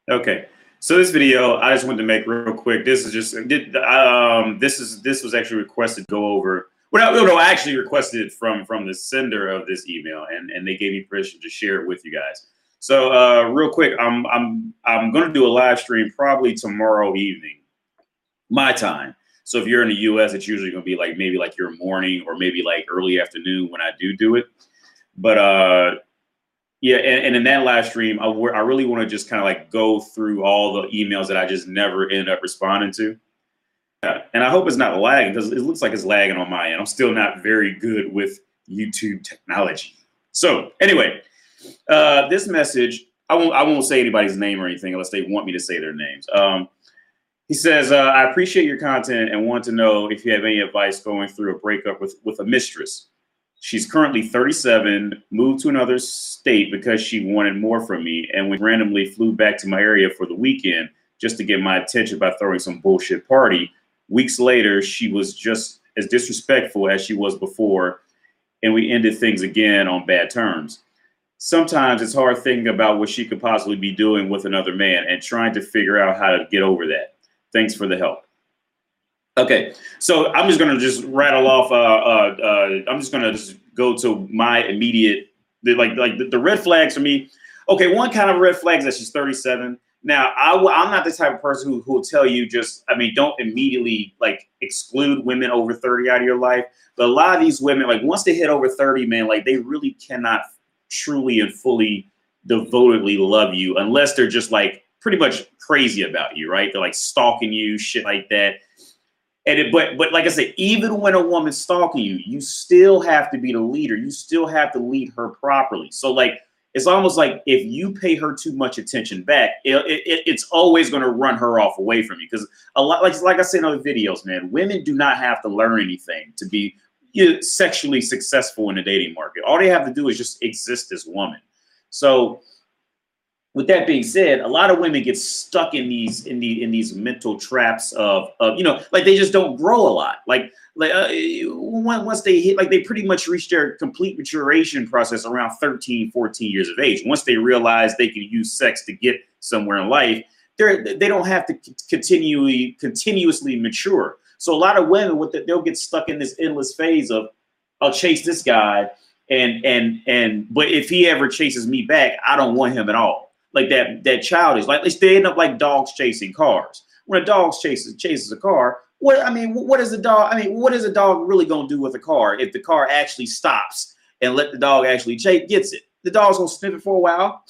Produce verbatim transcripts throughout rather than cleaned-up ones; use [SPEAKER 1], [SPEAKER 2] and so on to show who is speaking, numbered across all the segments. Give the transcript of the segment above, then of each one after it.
[SPEAKER 1] Okay, so this video I just wanted to make real quick. This is just did um this is this was actually requested to go over. Well, no, no, I actually requested it from from the sender of this email, and and they gave me permission to share it with you guys. So uh, real quick, I'm I'm I'm going to do a live stream probably tomorrow evening, my time. So if you're in the U S, it's usually going to be like maybe like your morning or maybe like early afternoon when I do do it. But uh. Yeah, and, and in that live stream, I, I really want to just kind of like go through all the emails that I just never end up responding to. Yeah, and I hope it's not lagging because it looks like it's lagging on my end. I'm still not very good with YouTube technology. So anyway, uh, this message, I won't, I won't say anybody's name or anything unless they want me to say their names. Um, he says, uh, I appreciate your content and want to know if you have any advice going through a breakup with, with a mistress. She's currently thirty-seven, moved to another state because she wanted more from me, and we randomly flew back to my area for the weekend just to get my attention by throwing some bullshit party. Weeks later, she was just as disrespectful as she was before, and we ended things again on bad terms. Sometimes it's hard thinking about what she could possibly be doing with another man and trying to figure out how to get over that. Thanks for the help. Okay, so I'm just gonna just rattle off. Uh, uh, uh, I'm just gonna just go to my immediate, the, like, like the, the red flags for me. Okay, one kind of red flag is that she's thirty-seven. Now, I, I'm not the type of person who who will tell you just, I mean, don't immediately like exclude women over thirty out of your life. But a lot of these women, like once they hit over thirty, man, like they really cannot truly and fully devotedly love you unless they're just like pretty much crazy about you, right? They're like stalking you, shit like that. And it, but but like I said, even when a woman's stalking you, you still have to be the leader. You still have to lead her properly. So like it's almost like if you pay her too much attention back, it, it, it's always going to run her off away from you. Because a lot, like like I said in other videos, man, women do not have to learn anything to be you know, sexually successful in the dating market. All they have to do is just exist as women. So with that being said, a lot of women get stuck in these in the in these mental traps of, of you know, like they just don't grow a lot. Like like uh, once they hit, like they pretty much reach their complete maturation process around thirteen, fourteen years of age. Once they realize they can use sex to get somewhere in life, they're they don't have to continually continuously mature. So a lot of women, what the, they'll get stuck in this endless phase of, I'll chase this guy, and and and but if he ever chases me back, I don't want him at all. Like that, that childish, like they end up like dogs chasing cars. When a dog chases chases a car, what I mean, what is the dog? I mean, what is a dog really gonna do with a car if the car actually stops and let the dog actually chase gets it? The dog's gonna sniff it for a while,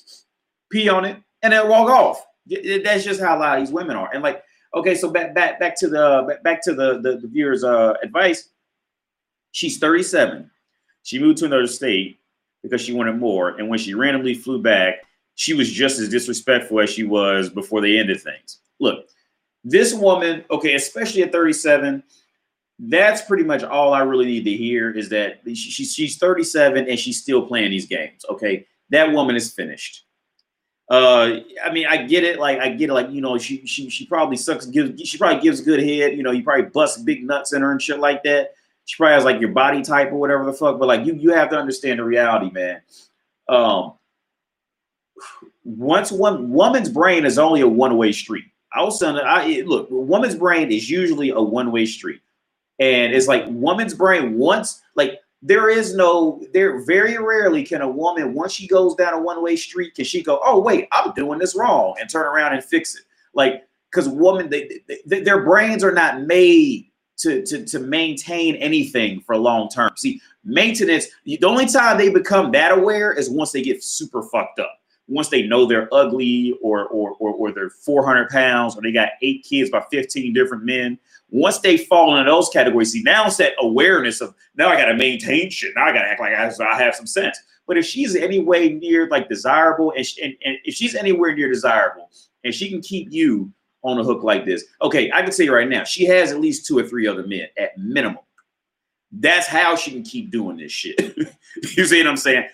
[SPEAKER 1] pee on it, and then walk off. That's just how a lot of these women are. And like, okay, so back back back to the back to the the, the viewer's uh, advice. She's thirty-seven. She moved to another state because she wanted more, and when she randomly flew back, she was just as disrespectful as she was before they ended things. Look, this woman, okay, especially at thirty-seven, that's pretty much all I really need to hear is that she, she's thirty-seven and she's still playing these games, okay? That woman is finished. Uh, I mean, I get it. Like, I get it. Like, you know, she she she probably sucks. Gives she probably gives good head. You know, you probably bust big nuts in her and shit like that. She probably has like your body type or whatever the fuck. But like, you you have to understand the reality, man. Um. Once one woman's brain is only a one-way street. I was saying, I look, woman's brain is usually a one-way street, and it's like woman's brain once, like there is no, there very rarely can a woman once she goes down a one-way street can she go, oh wait, I'm doing this wrong, and turn around and fix it. Like because woman, they, they, their brains are not made to to to maintain anything for long term. See, maintenance. The only time they become that aware is once they get super fucked up. Once they know they're ugly or, or, or, or they're four hundred pounds or they got eight kids by fifteen different men. Once they fall into those categories, see, now it's that awareness of now I got to maintain shit. Now I got to act like I, I have some sense. But if she's any way near like desirable and, she, and, and if she's anywhere near desirable and she can keep you on a hook like this, okay, I can tell you right now, she has at least two or three other men at minimum. That's how she can keep doing this shit. You see what I'm saying?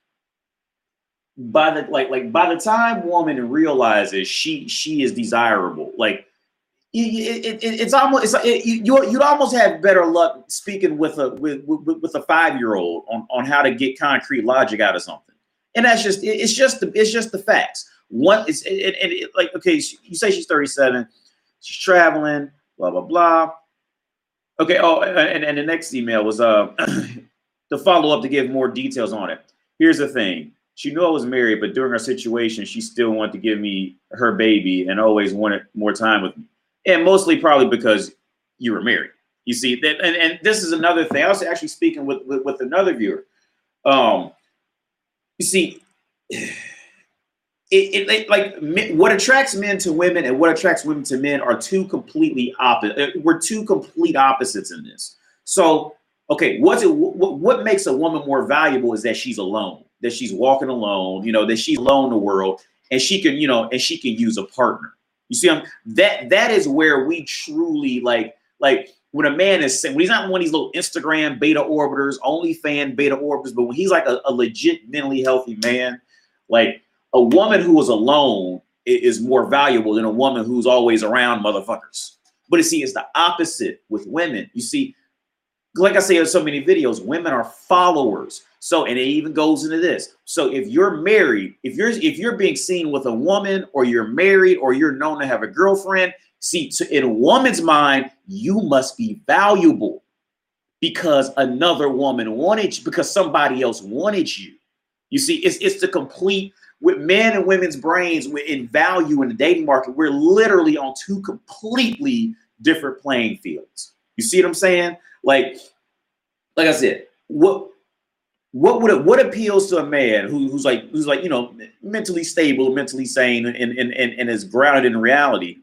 [SPEAKER 1] By the like, like by the time woman realizes she she is desirable, like it, it, it, it's almost it's it, you you'd almost have better luck speaking with a with with, with a five year old on on how to get concrete logic out of something. And that's just, it's just the, it's just the facts. One, it's it, it, it, like, okay, you say she's thirty-seven, she's traveling, blah, blah, blah. Okay, oh, and, and the next email was uh, the follow-up to give more details on it. Here's the thing. She knew I was married, but during our situation, she still wanted to give me her baby and always wanted more time with me. And mostly probably because you were married. You see, that, and, and this is another thing. I was actually speaking with, with, with another viewer. Um, you see, it, it, it like what attracts men to women and what attracts women to men are two completely opposite. We're two complete opposites in this. So, okay, what's it? What, what makes a woman more valuable is that she's alone, that she's walking alone, you know, that she's alone in the world, and she can, you know, and she can use a partner. You see, I'm, that that is where we truly like, like when a man is, when he's not one of these little Instagram beta orbiters, OnlyFans beta orbiters, but when he's like a, a legit mentally healthy man, like a woman who is alone is more valuable than a woman who's always around motherfuckers. But you see, it's the opposite with women. You see, like I say in so many videos, women are followers. So, and it even goes into this. So if you're married, if you're if you're being seen with a woman, or you're married, or you're known to have a girlfriend, see, to, in a woman's mind, you must be valuable because another woman wanted you, because somebody else wanted you. You see, it's it's the complete, with men and women's brains in value in the dating market, we're literally on two completely different playing fields. You see what I'm saying? Like, like I said, what what would what appeals to a man who, who's like who's like you know mentally stable, mentally sane, and and, and and is grounded in reality?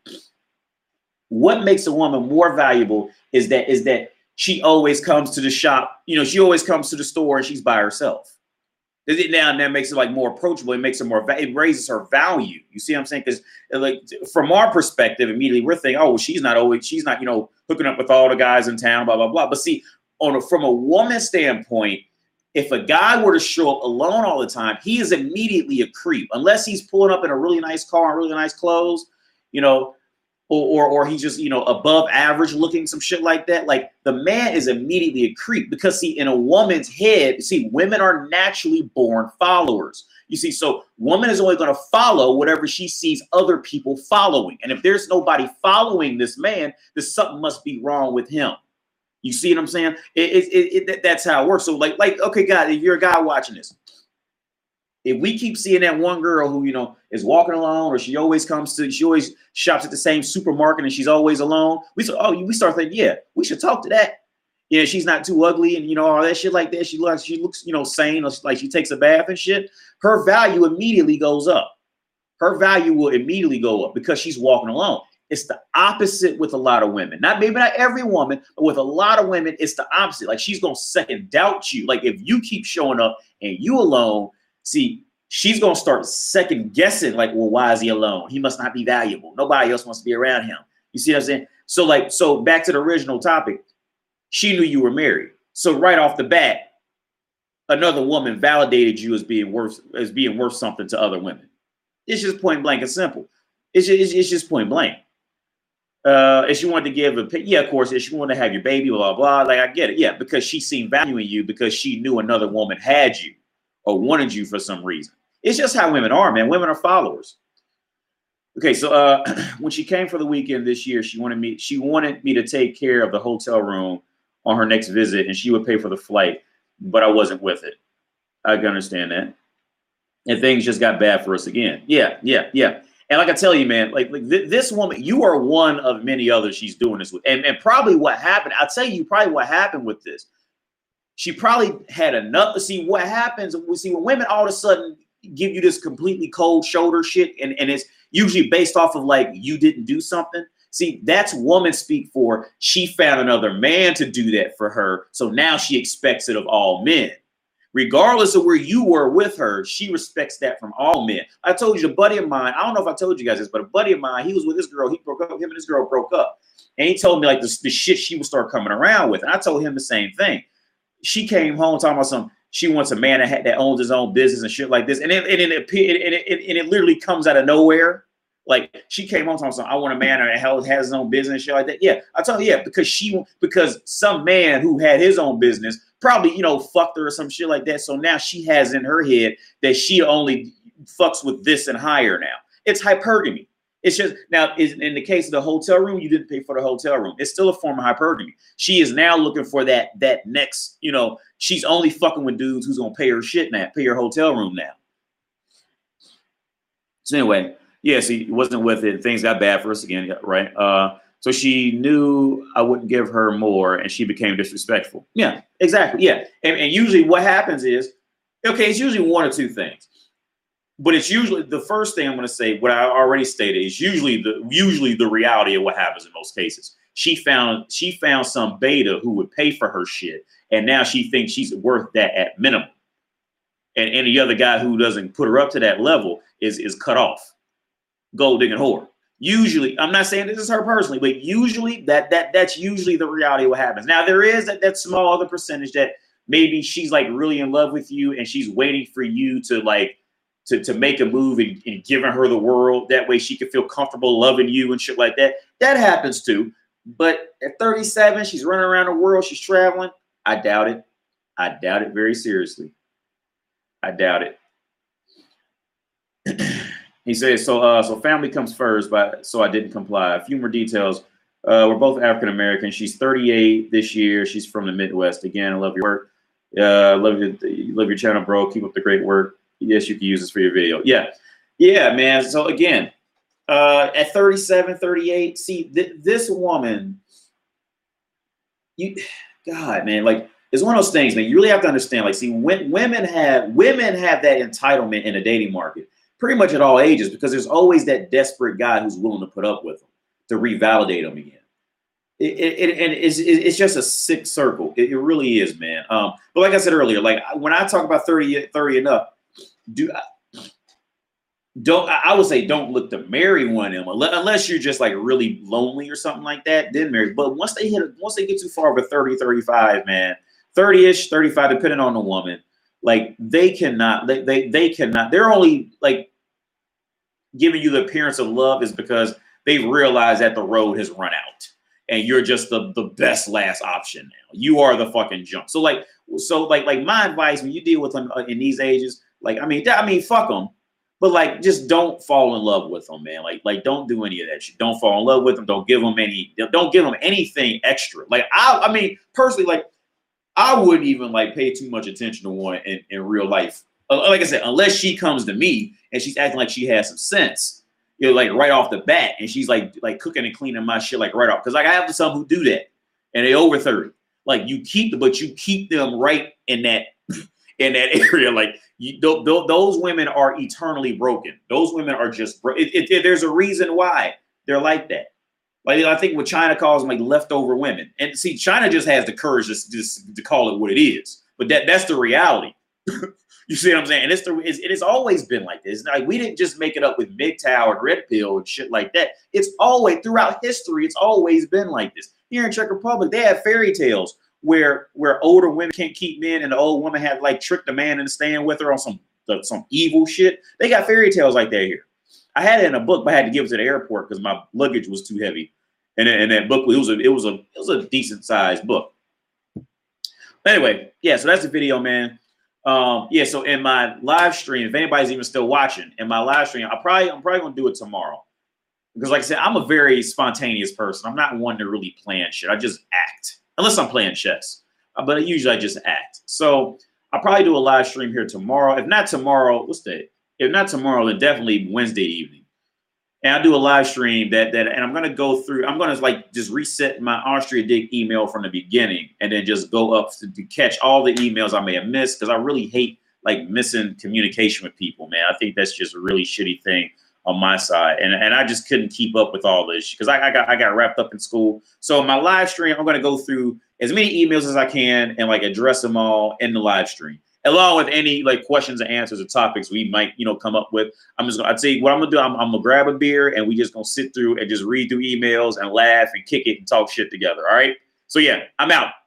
[SPEAKER 1] What makes a woman more valuable is that is that she always comes to the shop. You know, she always comes to the store and she's by herself. Now and that makes it like more approachable. It makes it more, it raises her value. You see what I'm saying? Because like from our perspective, immediately we're thinking, oh, well, she's not always, she's not, you know, hooking up with all the guys in town, blah, blah, blah. But see, on a, from a woman's standpoint, if a guy were to show up alone all the time, he is immediately a creep, unless he's pulling up in a really nice car and really nice clothes, you know, or, or, or he's just, you know, above average looking, some shit like that. Like the man is immediately a creep because see, in a woman's head, see, women are naturally born followers. You see, so woman is only going to follow whatever she sees other people following. And if there's nobody following this man, then something must be wrong with him. You see what I'm saying? It, it, it, it, that's how it works. So like, like, okay, guys, if you're a guy watching this, if we keep seeing that one girl who, you know, is walking alone, or she always comes to, she always shops at the same supermarket and she's always alone, we start, oh, we start thinking, yeah, we should talk to that. Yeah, she's not too ugly and, you know, all that shit like that. She looks, she looks, you know, sane, or like she takes a bath and shit. Her value immediately goes up. Her value will immediately go up because she's walking alone. It's the opposite with a lot of women. Not maybe not every woman, but with a lot of women, it's the opposite. Like she's gonna second doubt you. Like if you keep showing up and you alone, see, she's gonna start second guessing. Like, well, why is he alone? He must not be valuable. Nobody else wants to be around him. You see what I'm saying? So, like, so back to the original topic. She knew you were married, so right off the bat, another woman validated you as being worth as being worth something to other women. It's just point blank and simple. It's just, it's, it's just point blank. Uh, if she wanted to give a, yeah, of course, if she wanted to have your baby, blah, blah, like I get it. Yeah, because she seen value in you because she knew another woman had you or wanted you for some reason. It's just how women are, man. Women are followers. Okay, so uh, when she came for the weekend this year, she wanted me, she wanted me to take care of the hotel room on her next visit, and she would pay for the flight, but I wasn't with it. I can understand that. And things just got bad for us again. Yeah, yeah, yeah. And like I tell you, man, like, like th this woman, you are one of many others she's doing this with. And, and probably what happened, I'll tell you probably what happened with this. She probably had enough to see what happens. We see when women all of a sudden give you this completely cold shoulder shit, and, and it's usually based off of like, you didn't do something. See, that's woman speak for she found another man to do that for her. So now she expects it of all men. Regardless of where you were with her, she respects that from all men. I told you, a buddy of mine, I don't know if I told you guys this, but a buddy of mine, he was with this girl, he broke up, him and this girl broke up. And he told me like the, the shit she would start coming around with. And I told him the same thing. She came home talking about some, she wants a man that, had, that owns his own business and shit like this. And it, and it, it, it, it, and it literally comes out of nowhere. Like she came home talking about, I want a man that has his own business and shit like that. Yeah, I told you, yeah, because she, because some man who had his own business probably, you know, fucked her or some shit like that. So now she has in her head that she only fucks with this and higher now. It's hypergamy. It's just now is in the case of the hotel room, you didn't pay for the hotel room. It's still a form of hypergamy. She is now looking for that that next, you know, she's only fucking with dudes who's gonna pay her shit now, pay her hotel room now. So anyway, yeah, she wasn't with it. Things got bad for us again, right? Uh, so she knew I wouldn't give her more, and she became disrespectful. Yeah, exactly. Yeah, and, and usually what happens is, okay, it's usually one or two things. But it's usually the first thing I'm going to say, what I already stated, is usually the usually the reality of what happens in most cases. She found she found some beta who would pay for her shit, and now she thinks she's worth that at minimum. And any other guy who doesn't put her up to that level is is cut off. Gold digging whore. Usually, I'm not saying this is her personally, but usually that that that's usually the reality of what happens. Now there is that that small other percentage that maybe she's like really in love with you, and she's waiting for you to like. To, to make a move and, and giving her the world. That way she can feel comfortable loving you and shit like that. That happens too. But at thirty-seven, she's running around the world. She's traveling. I doubt it. I doubt it very seriously. I doubt it. He says, so uh, so family comes first, but so I didn't comply. A few more details. Uh, we're both African-American. She's thirty-eight this year. She's from the Midwest. Again, I love your work. Uh, love your, love your channel, bro. Keep up the great work. Yes, you can use this for your video. Yeah. Yeah, man. So again, uh, at thirty-seven, thirty-eight, see th this woman, you, God, man, like it's one of those things, man. You really have to understand, like, see, when women have, women have that entitlement in the dating market pretty much at all ages, because there's always that desperate guy who's willing to put up with them to revalidate them again. It, it, it, and it's, it's just a sick circle. It, it really is, man. Um, but like I said earlier, like when I talk about thirty, thirty and up, Do don't I would say don't look to marry one of them unless you're just like really lonely or something like that. Then marry. But once they hit, once they get too far over thirty, thirty-five, man, thirty-ish, thirty-five, depending on the woman, like they cannot, they they they cannot. They're only like giving you the appearance of love is because they realize that the road has run out and you're just the the best last option now. You are the fucking junk. So like so like like my advice when you deal with them in these ages. Like, I mean, I mean, fuck them, but like, just don't fall in love with them, man. Like, like, don't do any of that shit. Don't fall in love with them. Don't give them any, don't give them anything extra. Like, I, I mean, personally, like, I wouldn't even like pay too much attention to one in, in real life. Like I said, unless she comes to me and she's acting like she has some sense, you know, like right off the bat, and she's like, like cooking and cleaning my shit like right off. Cause like I have some who do that and they over thirty. Like you keep, but you keep them right in that, in that area. Like, You, th th those women are eternally broken. Those women are just bro it, it, it, there's a reason why they're like that. Like I think what China calls them like leftover women. And see, China just has the courage just, just to call it what it is. But that that's the reality. You see what I'm saying? And it's the it's, it has always been like this. It's like we didn't just make it up with M G T O W and Red Pill and shit like that. It's always throughout history. It's always been like this. Here in Czech Republic, they have fairy tales. Where where older women can't keep men and the old woman had like tricked a man into staying with her on some some evil shit. They got fairy tales like that here. I had it in a book, but I had to give it to the airport because my luggage was too heavy. And, and that book it was a it was a it was a decent sized book. But anyway, yeah. So that's the video, man. Um, yeah. So in my live stream, if anybody's even still watching, in my live stream, I probably I'm probably gonna do it tomorrow because, like I said, I'm a very spontaneous person. I'm not one to really plan shit. I just act. Unless I'm playing chess, uh, but usually I just act. So I'll probably do a live stream here tomorrow. If not tomorrow, what's that? If not tomorrow, then definitely Wednesday evening. And I'll do a live stream that that, and I'm gonna go through. I'm gonna like just reset my Austria Dig email from the beginning, and then just go up to, to catch all the emails I may have missed because I really hate like missing communication with people, man. I think that's just a really shitty thing on my side. And, and I just couldn't keep up with all this because I, I got I got wrapped up in school. So in my live stream, I'm going to go through as many emails as I can and like address them all in the live stream, along with any like questions and answers or topics we might, you know, come up with. I'm just gonna, I'd say what I'm gonna do. I'm, I'm gonna grab a beer and we just gonna sit through and just read through emails and laugh and kick it and talk shit together. All right. So yeah, I'm out.